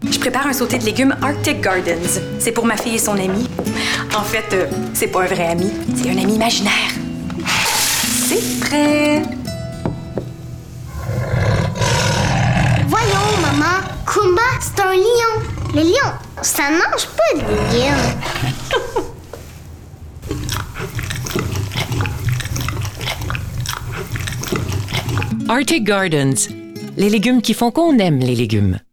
Je prépare un sauté de légumes Arctic Gardens. C'est pour ma fille et son ami. En fait, c'est pas un vrai ami, c'est un ami imaginaire. C'est prêt. Voyons, maman. Kumba, c'est un lion. Le lion, ça mange pas de légumes. Arctic Gardens, les légumes qui font qu'on aime les légumes.